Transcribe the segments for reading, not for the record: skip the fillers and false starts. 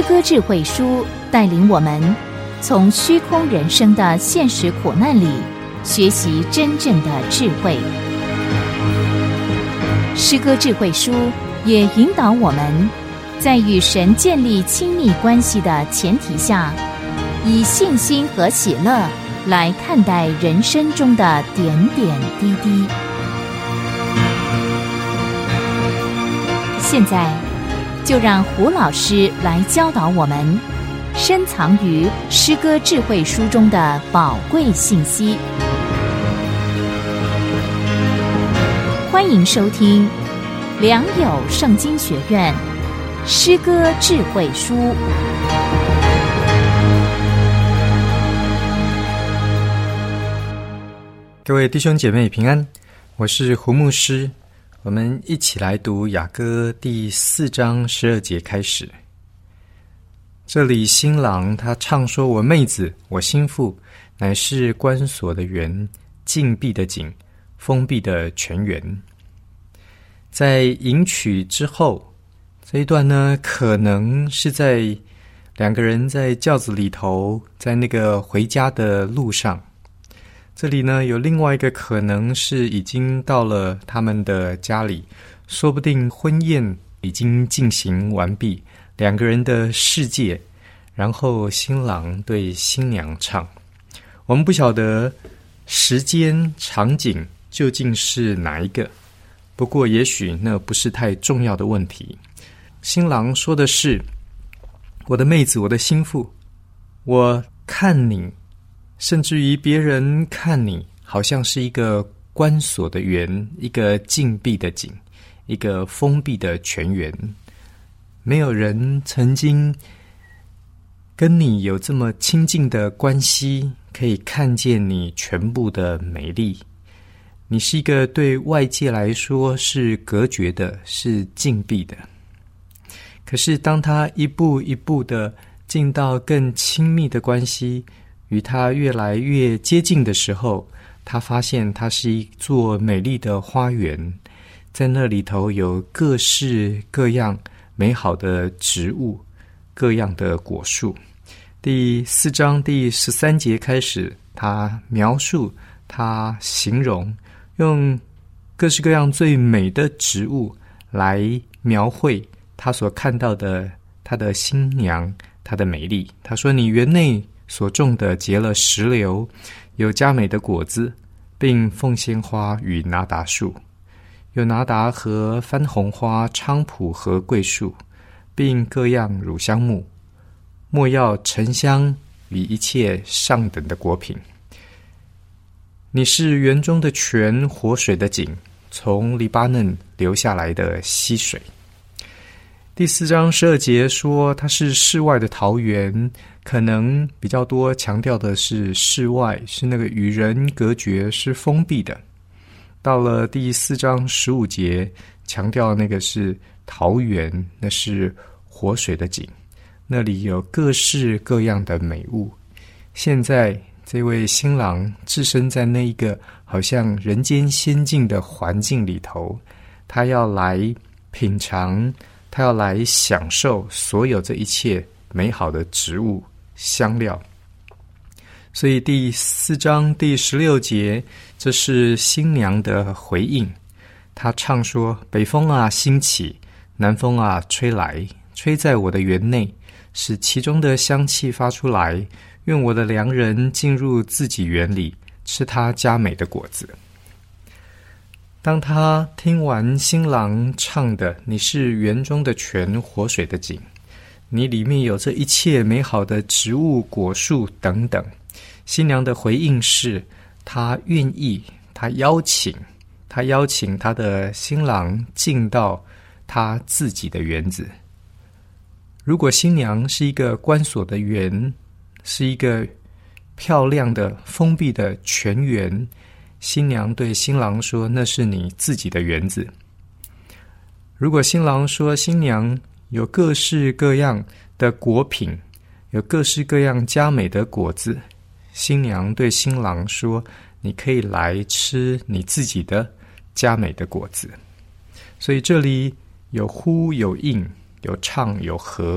歌智慧书带领我们从虚空人生的现实苦难里学习真正的智慧。诗歌智慧书也引导我们在与神建立亲密关系的前提下，以信心和喜乐来看待人生中的点点滴滴。现在就让胡老师来教导我们深藏于诗歌智慧书中的宝贵信息。欢迎收听良友圣经学院诗歌智慧书。 各位弟兄姐妹平安，我是胡牧师。我们一起来读雅歌第4章12节开始。这里新郎他唱说，我妹子我心腹乃是关锁的园，禁闭的井，封闭的泉源。在迎娶之后，这一段呢，可能是在两个人在轿子里头，在那个回家的路上。这里呢，有另外一个可能是已经到了他们的家里，说不定婚宴已经进行完毕，两个人的世界，然后新郎对新娘唱。我们不晓得时间场景究竟是哪一个，不过也许那不是太重要的问题。新郎说的是，我的妹子，我的心腹，我看你，甚至于别人看你，好像是一个关锁的园，一个禁闭的井，一个封闭的泉源。没有人曾经跟你有这么亲近的关系，可以看见你全部的美丽。你是一个对外界来说是隔绝的，是禁闭的。可是当他一步一步的进到更亲密的关系，与他越来越接近的时候，他发现它是一座美丽的花园，在那里头有各式各样美好的植物，各样的果树。第4章第13节开始，他描述，他形容，用各式各样最美的植物来描绘他所看到的他的新娘，他的美丽。他说，你园内所种的结了石榴，有佳美的果子，并凤仙花与拿达树，有拿达和番红花、菖蒲和桂树，并各样乳香木，莫要沉香与一切上等的果品。你是园中的泉，活水的井，从黎巴嫩流下来的溪水。第4章12节说，它是室外的桃园，可能比较多强调的是室外，是那个与人隔绝，是封闭的。到了第4章15节，强调那个是桃园，那是活水的井，那里有各式各样的美物。现在这位新郎置身在那一个好像人间仙境的环境里头，他要来品尝，他要来享受所有这一切美好的植物香料。所以第4章第16节，这是新娘的回应。她唱说，北风啊兴起，南风啊吹来，吹在我的园内，使其中的香气发出来，愿我的良人进入自己园里，吃他佳美的果子。当他听完新郎唱的，你是园中的泉，活水的井，你里面有这一切美好的植物、果树等等，新娘的回应是，她愿意，她邀请她的新郎进到她自己的园子。如果新娘是一个关锁的园，是一个漂亮的封闭的泉源，新娘对新郎说，那是你自己的园子。如果新郎说，新娘有各式各样的果品，有各式各样佳美的果子，新娘对新郎说，你可以来吃你自己的佳美的果子。所以这里有呼有应，有唱有和，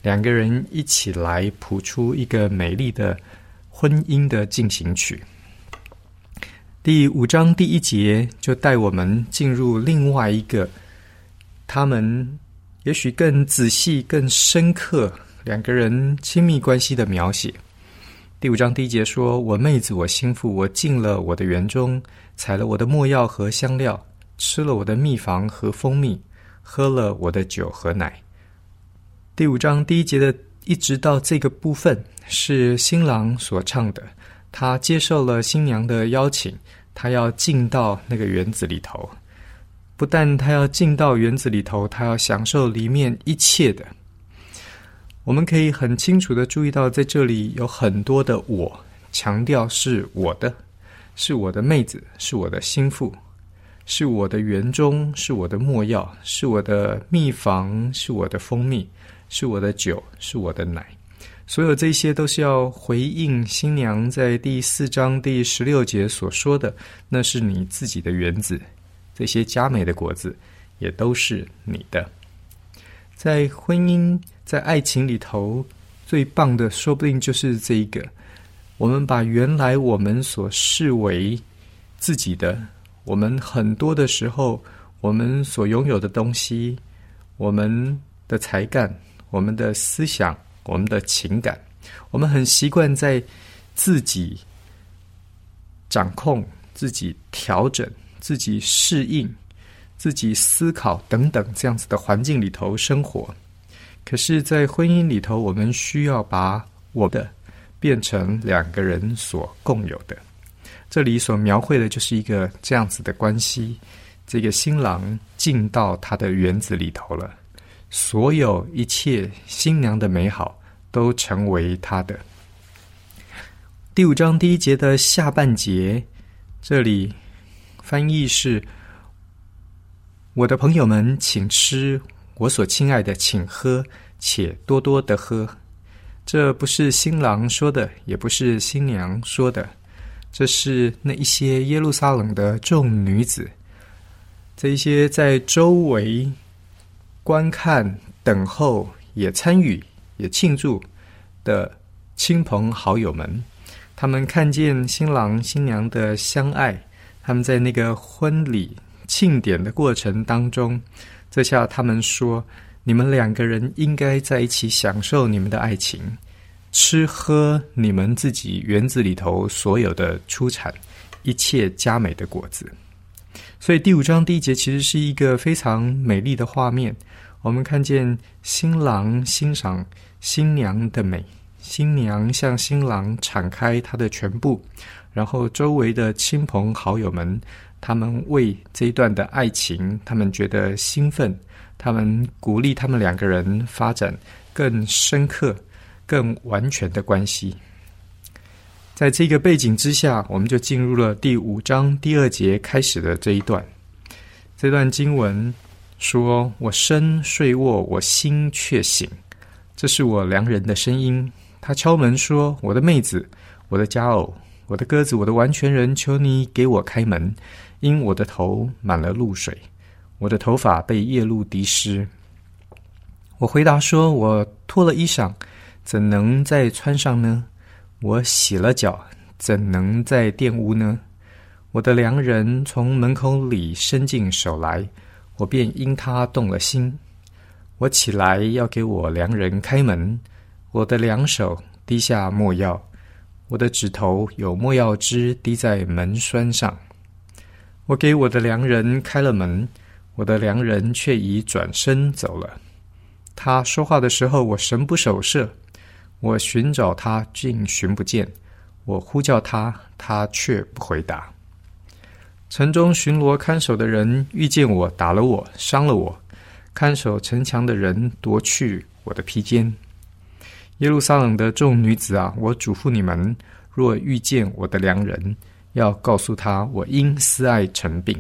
两个人一起来谱出一个美丽的婚姻的进行曲。第5章第1节就带我们进入另外一个他们也许更仔细更深刻两个人亲密关系的描写。第5章第1节说，我妹子我心腹，我进了我的园中，采了我的没药和香料，吃了我的蜜房和蜂蜜，喝了我的酒和奶。第5章第1节的一直到这个部分是新郎所唱的，他接受了新娘的邀请，他要进到那个园子里头。不但他要进到园子里头，他要享受里面一切的。我们可以很清楚地注意到，在这里有很多的我，强调是我的，是我的妹子，是我的心腹，是我的园中，是我的没药，是我的蜜房，是我的蜂蜜，是我的酒，是我的奶。所有这些都是要回应新娘在第4章第16节所说的，那是你自己的园子，这些佳美的果子也都是你的。在婚姻在爱情里头最棒的说不定就是这一个，我们把原来我们所视为自己的，我们很多的时候我们所拥有的东西，我们的才干，我们的思想，我们的情感，我们很习惯在自己掌控，自己调整，自己适应，自己思考等等这样子的环境里头生活。可是在婚姻里头，我们需要把我的变成两个人所共有的。这里所描绘的就是一个这样子的关系，这个新郎进到他的园子里头了，所有一切新娘的美好都成为他的。第5章第1节的下半节，这里翻译是，我的朋友们请吃，我所亲爱的请喝，且多多的喝。这不是新郎说的，也不是新娘说的，这是那一些耶路撒冷的众女子，这一些在周围观看等候也参与也庆祝的亲朋好友们，他们看见新郎新娘的相爱，他们在那个婚礼庆典的过程当中，这下他们说，你们两个人应该在一起享受你们的爱情，吃喝你们自己园子里头所有的出产，一切佳美的果子。所以第5章第1节其实是一个非常美丽的画面，我们看见新郎欣赏新娘的美，新娘向新郎敞开她的全部，然后周围的亲朋好友们，他们为这一段的爱情他们觉得兴奋，他们鼓励他们两个人发展更深刻更完全的关系。在这个背景之下，我们就进入了第5章第2节开始的这一段。这段经文说，我身睡卧，我心却醒，这是我良人的声音，他敲门说，我的妹子，我的佳偶，我的鸽子，我的完全人，求你给我开门，因我的头满了露水，我的头发被夜露滴湿。我回答说，我脱了衣裳，怎能再穿上呢？我洗了脚，怎能再玷污呢？我的良人从门口里伸进手来，我便因他动了心。我起来要给我良人开门，我的两手滴下没药，我的指头有没药汁滴在门栓上。我给我的良人开了门，我的良人却已转身走了。他说话的时候，我神不守舍，我寻找他，竟寻不见；我呼叫他，他却不回答。城中巡逻看守的人遇见我，打了我，伤了我；看守城墙的人夺去我的披肩。耶路撒冷的众女子啊，我嘱咐你们，若遇见我的良人，要告诉他，我因思爱成病。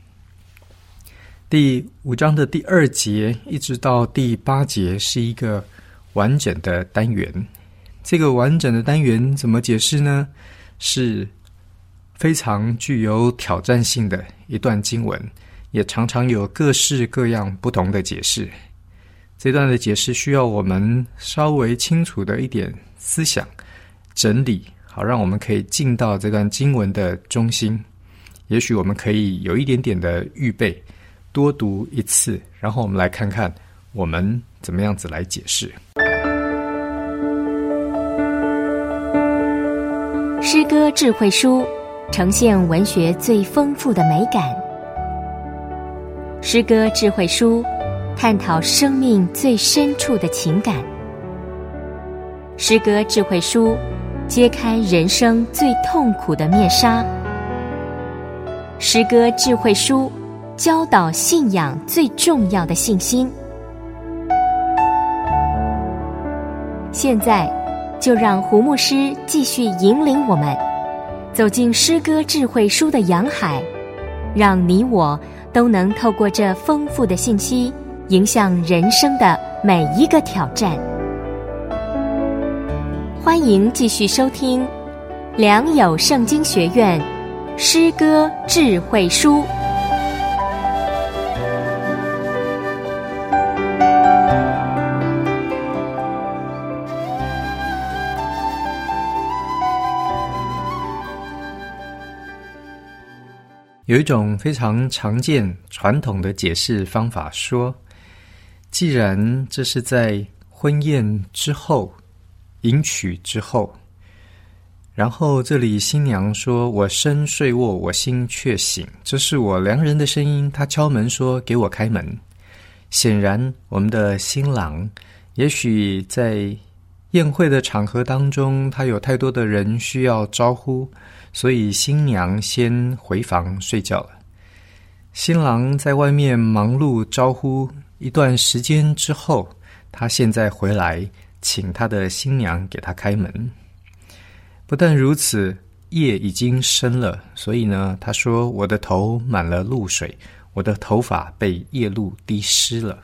第5章的第2节一直到第8节是一个完整的单元。这个完整的单元怎么解释呢？是非常具有挑战性的一段经文，也常常有各式各样不同的解释。 这段的解释需要我们稍微清楚的一点思想整理，好让我们可以进到这段经文的中心。也许我们可以有一点点的预备，多读一次，然后我们来看看我们怎么样子来解释。 诗歌智慧书呈现文学最丰富的美感。诗歌智慧书探讨生命最深处的情感。诗歌智慧书揭开人生最痛苦的面纱。诗歌智慧书教导信仰最重要的信心。现在就让胡牧师继续引领我们走进诗歌智慧书的洋海，让你我都能透过这丰富的信息迎向人生的每一个挑战。欢迎继续收听良友圣经学院诗歌智慧书。 有一种非常常见传统的解释方法说，既然这是在婚宴之后，迎娶之后，然后这里新娘说我身睡卧，我心却醒，这是我良人的声音，他敲门说给我开门。显然我们的新郎也许在宴会的场合当中，他有太多的人需要招呼，所以新娘先回房睡觉了。新郎在外面忙碌招呼一段时间之后，他现在回来请他的新娘给他开门。不但如此，夜已经深了，所以呢，他说我的头满了露水，我的头发被夜露滴湿了。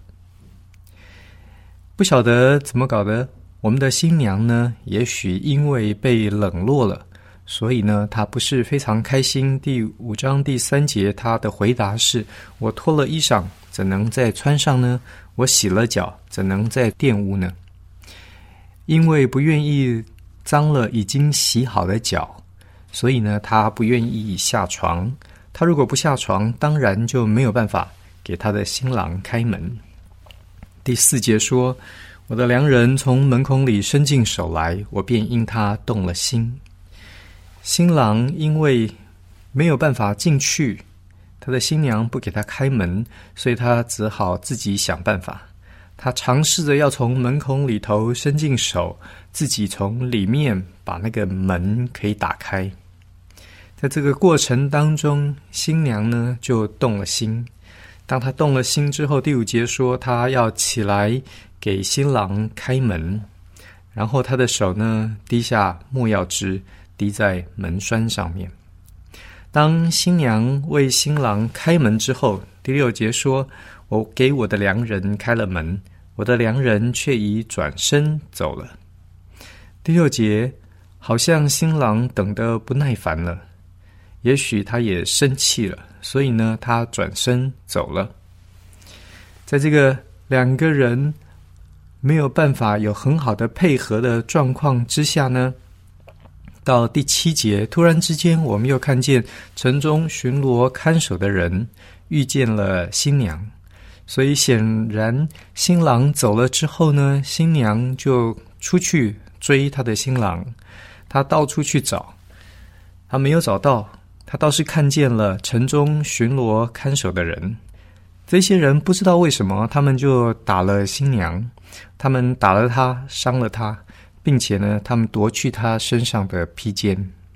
不晓得怎么搞的，我们的新娘呢，也许因为被冷落了，所以呢，她不是非常开心。第5章第3节，她的回答是：我脱了衣裳，怎能再穿上呢？我洗了脚，怎能再玷污呢？因为不愿意脏了已经洗好的脚，所以呢，她不愿意下床。她如果不下床，当然就没有办法给她的新郎开门。第4节说：我的良人从门孔里伸进手来，我便因他动了心。新郎因为没有办法进去，他的新娘不给他开门，所以他只好自己想办法。他尝试着要从门孔里头伸进手，自己从里面把那个门可以打开。在这个过程当中，新娘呢就动了心。当他动了心之后，第5节说他要起来给新郎开门，然后他的手呢滴下没药汁，滴在门栓上面。当新娘为新郎开门之后，第6节说我给我的良人开了门，我的良人却已转身走了。第6节好像新郎等得不耐烦了，也许他也生气了，所以呢他转身走了。在这个2个人没有办法有很好的配合的状况之下呢，到第7节，突然之间我们又看见城中巡逻看守的人遇见了新娘，所以显然新郎走了之后呢，新娘就出去追他的新郎，他到处去找，他没有找到，他倒是看见了城中巡逻看守的人。这些人不知道为什么，他们就打了新娘，他们打了她，伤了她，并且呢，他们夺去她身上的披肩。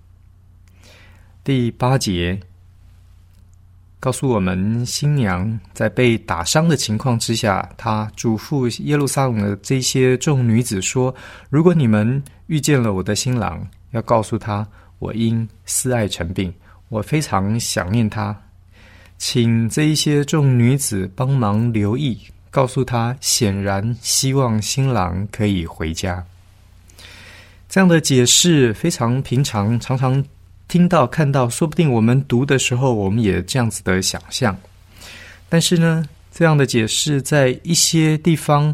第8节告诉我们，新娘在被打伤的情况之下，她嘱咐耶路撒冷的这些众女子说，如果你们遇见了我的新郎，要告诉他，我因思爱成病，我非常想念他。请这一些众女子帮忙留意，告诉他显然希望新郎可以回家。这样的解释非常平常，常常听到看到，说不定我们读的时候我们也这样子的想象。但是呢，这样的解释在一些地方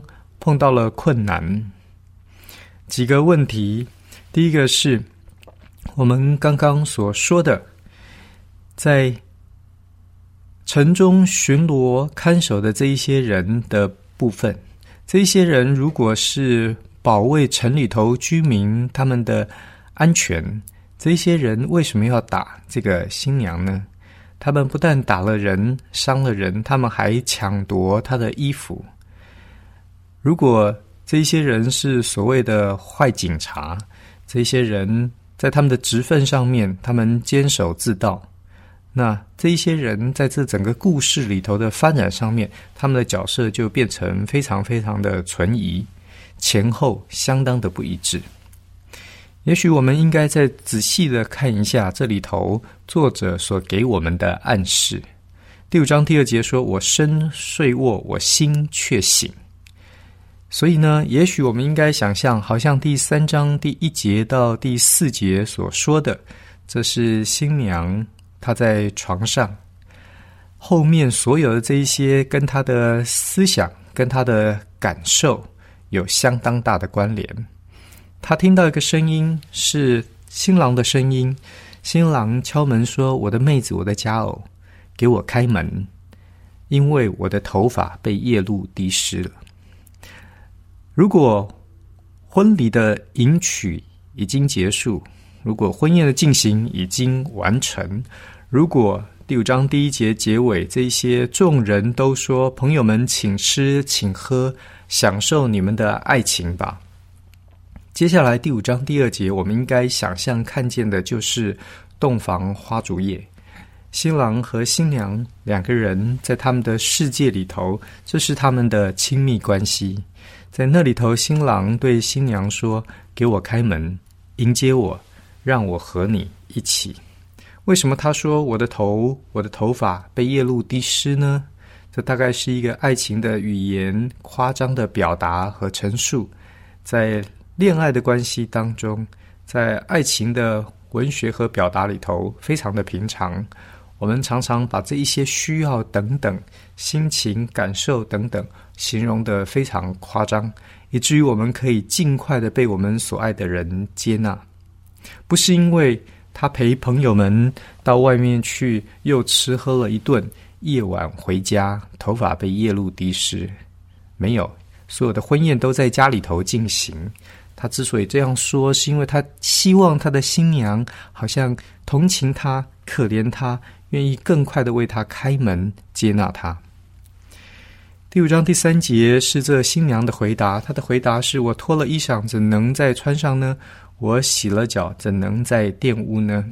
碰到了困难。几个问题，第一个是我们刚刚所说的，在城中巡逻看守的这一些人的部分，这一些人如果是保卫城里头居民他们的安全，这一些人为什么要打这个新娘呢？他们不但打了人，伤了人，他们还抢夺他的衣服。如果这一些人是所谓的坏警察，这一些人在他们的职分上面，他们坚守自盗，那这一些人在这整个故事里头的发展上面，他们的角色就变成非常非常的存疑，前后相当的不一致。也许我们应该再仔细的看一下这里头作者所给我们的暗示。第5章第2节说，我身睡卧，我心却醒。所以呢，也许我们应该想象，好像第3章第1节到第4节所说的，这是新娘她在床上，后面所有的这一些跟她的思想跟她的感受有相当大的关联。她听到一个声音，是新郎的声音，新郎敲门说，我的妹子，我的佳偶，给我开门，因为我的头发被夜露滴湿了。如果婚礼的迎娶已经结束，如果婚宴的进行已经完成，如果第5章第1节结尾这些众人都说，朋友们请吃请喝，享受你们的爱情吧。接下来第5章第2节，我们应该想象看见的就是洞房花烛夜，新郎和新娘两个人在他们的世界里头，这是他们的亲密关系。在那里头，新郎对新娘说，给我开门，迎接我，让我和你一起。为什么他说我的头发被夜露滴湿呢？这大概是一个爱情的语言夸张的表达和陈述。在恋爱的关系当中，在爱情的文学和表达里头非常的平常，我们常常把这一些需要等等、心情感受等等形容得非常夸张，以至于我们可以尽快的被我们所爱的人接纳。不是因为他陪朋友们到外面去又吃喝了一顿，夜晚回家头发被夜露滴湿，没有，所有的婚宴都在家里头进行。他之所以这样说，是因为他希望他的新娘好像同情他，可怜他，愿意更快的为他开门接纳他。第5章第3节是这新娘的回答，她的回答是，我脱了衣裳怎能再穿上呢？我洗了脚怎能再玷污呢？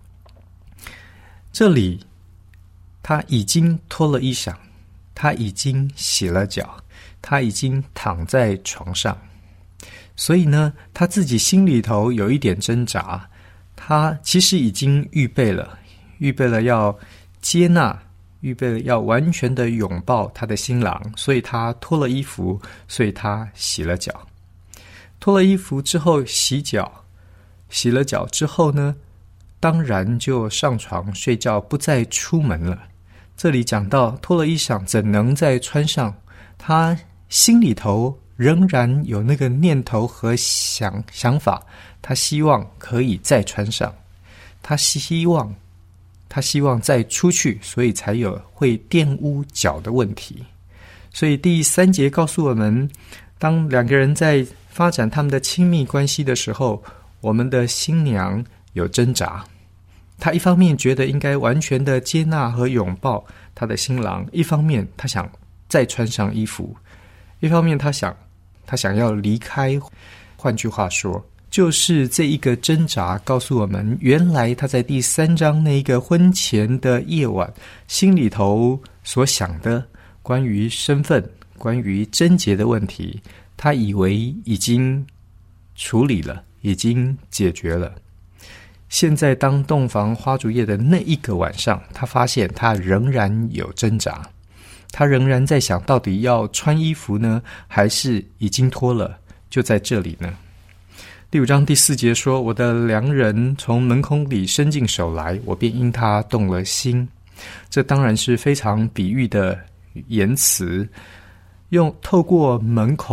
这里她已经脱了衣裳，她已经洗了脚，她已经躺在床上，所以呢，她自己心里头有一点挣扎，她其实已经预备了要接纳，预备了要完全的拥抱她的新郎，所以她脱了衣服，所以她洗了脚。脱了衣服之后洗脚，洗了脚之后呢，当然就上床睡觉，不再出门了。这里讲到脱了衣裳怎能再穿上，他心里头仍然有那个念头和想法，他希望可以再穿上，他希望再出去，所以才有会玷污脚的问题。所以第3节告诉我们，当两个人在发展他们的亲密关系的时候，我们的新娘有挣扎。她一方面觉得应该完全的接纳和拥抱她的新郎，一方面她想再穿上衣服，一方面她想要离开。换句话说，就是这一个挣扎告诉我们，原来她在第3章那一个婚前的夜晚，心里头所想的关于身份、关于贞洁的问题，她以为已经处理了，已经解决了。现在当洞房花烛夜的那一个晚上，她发现她仍然有挣扎，她仍然在想，到底要穿衣服呢，还是已经脱了，就在这里呢。第5章第4节说，我的良人从门孔里伸进手来，我便因他动了心。这当然是非常比喻的言辞，透过门孔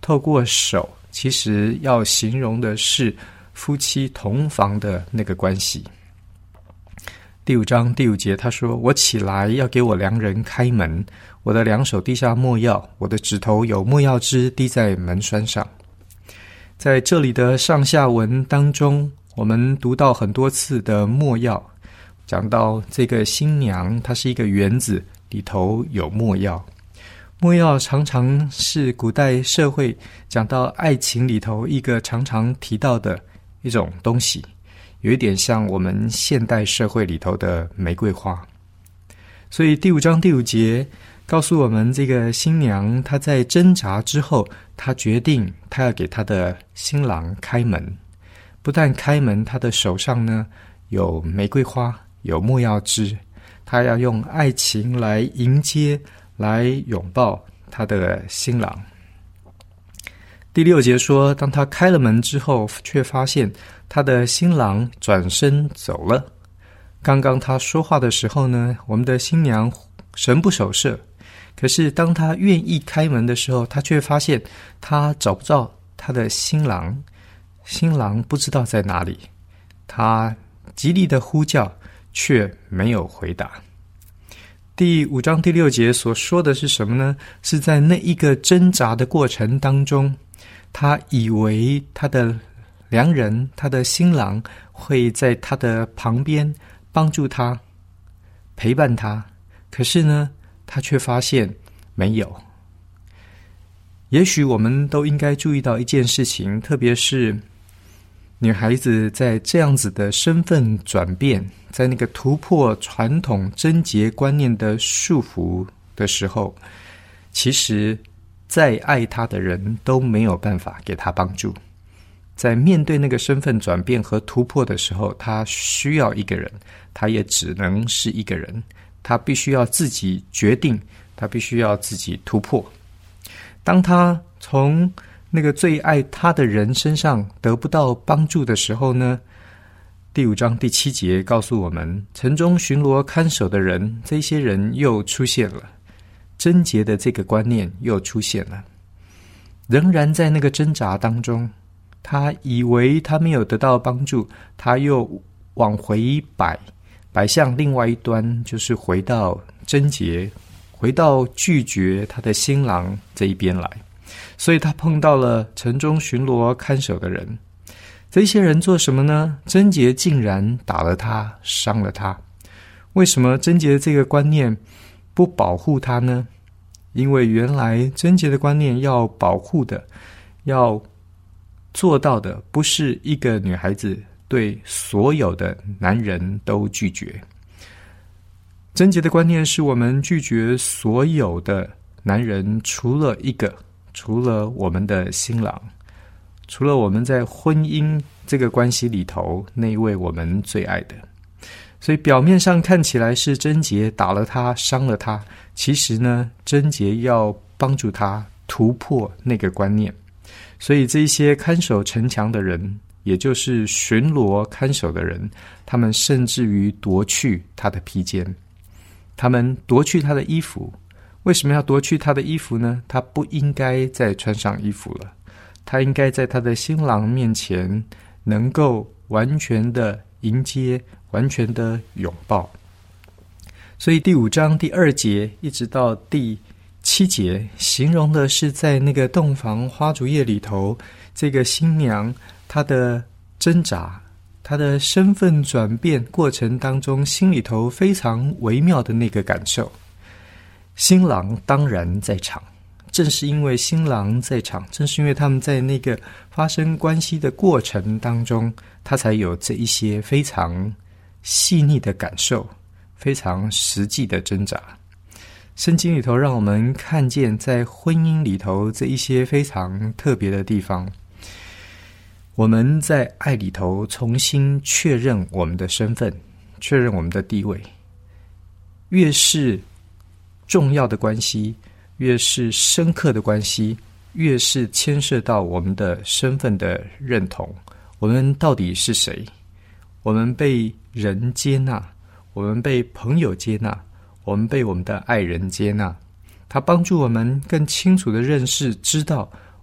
透过手，其实要形容的是夫妻同房的那个关系。第5章第5节他说，我起来要给我良人开门，我的两手滴下没药，我的指头有没药汁滴在门栓上。在这里的上下文当中，我们读到很多次的没药，讲到这个新娘她是一个园子，里头有没药。没药常常是古代社会讲到爱情里头一个常常提到的一种东西，有一点像我们现代社会里头的玫瑰花。所以第5章第5节告诉我们，这个新娘她在挣扎之后，她决定她要给她的新郎开门。不但开门，她的手上呢有玫瑰花，有没药汁，她要用爱情来迎接，来拥抱她的新郎。第6节说，当她开了门之后，却发现她的新郎转身走了。刚刚她说话的时候呢，我们的新娘神不守舍，可是当她愿意开门的时候，她却发现她找不到她的新郎，新郎不知道在哪里。她极力的呼叫，却没有回答。第5章第6节所说的是什么呢？是在那一个挣扎的过程当中，他以为他的良人，他的新郎会在他的旁边帮助他，陪伴他，可是呢，他却发现没有。也许我们都应该注意到一件事情，特别是女孩子在这样子的身份转变，在那个突破传统贞洁观念的束缚的时候，其实再爱她的人都没有办法给她帮助。在面对那个身份转变和突破的时候，她需要一个人，她也只能是一个人，她必须要自己决定，她必须要自己突破。当她从那个最爱他的人身上得不到帮助的时候呢，第5章第7节告诉我们，城中巡逻看守的人，这些人又出现了，贞洁的这个观念又出现了。仍然在那个挣扎当中，他以为他没有得到帮助，他又往回摆向另外一端，就是回到贞洁，回到拒绝他的新郎这一边来。所以他碰到了城中巡逻看守的人，这些人做什么呢？贞洁竟然打了他，伤了他。为什么贞洁这个观念不保护他呢？因为原来贞洁的观念要保护的，要做到的，不是一个女孩子对所有的男人都拒绝。贞洁的观念是我们拒绝所有的男人，除了一个，除了我们的新郎，除了我们在婚姻这个关系里头那一位我们最爱的。所以表面上看起来是贞洁打了他，伤了他，其实呢，贞洁要帮助他突破那个观念。所以这些看守城墙的人，也就是巡逻看守的人，他们甚至于夺去他的披肩，他们夺去他的衣服。为什么要夺去他的衣服呢？他不应该再穿上衣服了，他应该在他的新郎面前能够完全的迎接，完全的拥抱。所以第5章第2节一直到第7节，形容的是在那个洞房花烛夜里头，这个新娘她的挣扎，她的身份转变过程当中，心里头非常微妙的那个感受。新郎当然在场，正是因为新郎在场，正是因为他们在那个发生关系的过程当中，他才有这一些非常细腻的感受，非常实际的挣扎。圣经里头让我们看见在婚姻里头这一些非常特别的地方，我们在爱里头重新确认我们的身份，确认我们的地位。越是重要的关系，越是深刻的关系，越是牵涉到我们的身份的认同，我们到底是谁？我们被人接纳，我们被朋友接纳，我们被我们的爱人接纳。他帮助我们更清楚地认识，知道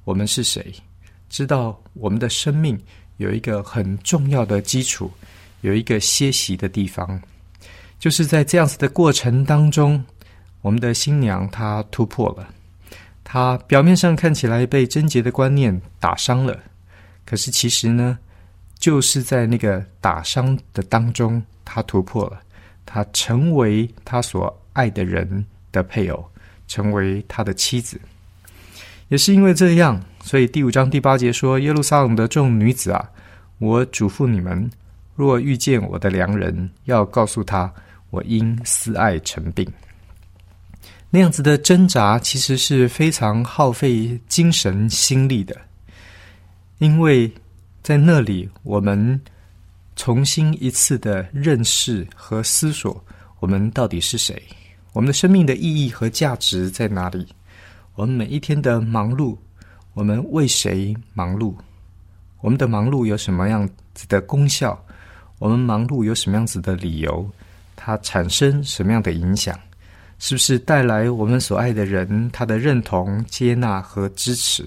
我们是谁，知道我们的生命有一个很重要的基础，有一个歇息的地方。就是在这样子的过程当中，我们的新娘她突破了，她表面上看起来被贞洁的观念打伤了，可是其实呢，就是在那个打伤的当中，她突破了，她成为她所爱的人的配偶，成为他的妻子。也是因为这样，所以第5章第8节说，耶路撒冷的众女子啊，我嘱咐你们，若遇见我的良人，要告诉他，我因思爱成病。那样子的挣扎其实是非常耗费精神心力的，因为在那里我们重新一次的认识和思索我们到底是谁，我们的生命的意义和价值在哪里，我们每一天的忙碌，我们为谁忙碌，我们的忙碌有什么样子的功效，我们忙碌有什么样子的理由，它产生什么样的影响，是不是带来我们所爱的人他的认同、接纳和支持。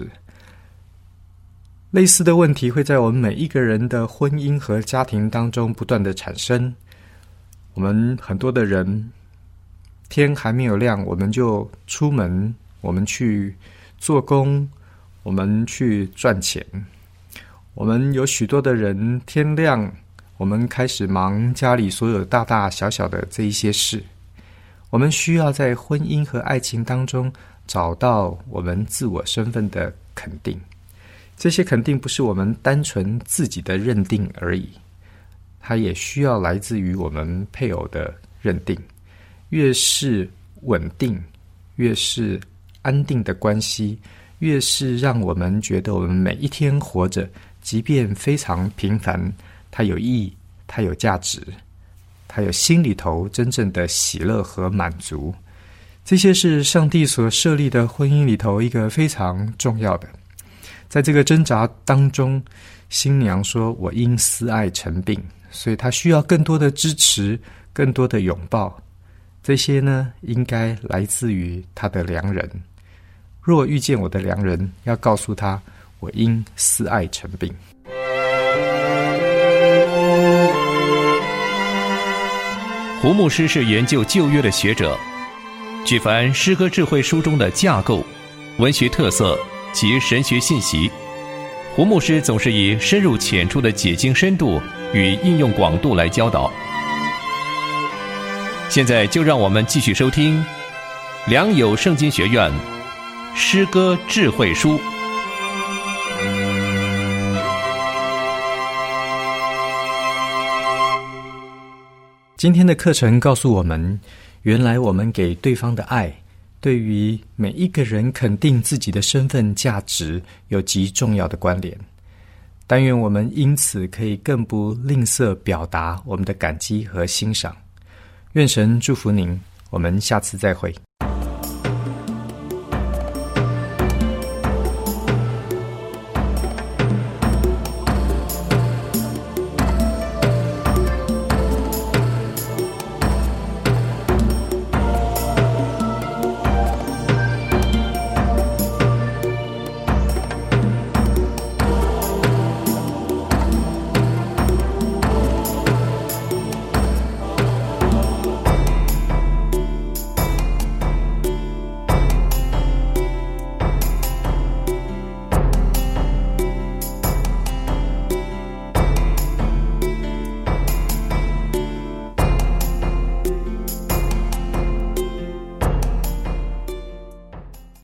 类似的问题会在我们每一个人的婚姻和家庭当中不断的产生。我们很多的人天还没有亮，我们就出门，我们去做工，我们去赚钱。我们有许多的人天亮，我们开始忙家里所有大大小小的这一些事。我们需要在婚姻和爱情当中找到我们自我身份的肯定，这些肯定不是我们单纯自己的认定而已，它也需要来自于我们配偶的认定。越是稳定，越是安定的关系，越是让我们觉得我们每一天活着，即便非常平凡，它有意义，它有价值，它有心里头真正的喜乐和满足。这些是上帝所设立的婚姻里头一个非常重要的。在这个挣扎当中，新娘说，我因思爱成病，所以她需要更多的支持，更多的拥抱。这些呢，应该来自于她的良人。若遇见我的良人，要告诉他，我因思爱成病。 胡牧师是研究旧约的学者，举凡诗歌智慧书中的架构、文学特色及神学信息，胡牧师总是以深入浅出的解经深度与应用广度来教导。现在就让我们继续收听良友圣经学院诗歌智慧书。 今天的课程告诉我们，原来我们给对方的爱，对于每一个人肯定自己的身份价值有极重要的关联。但愿我们因此可以更不吝啬表达我们的感激和欣赏。愿神祝福您，我们下次再会。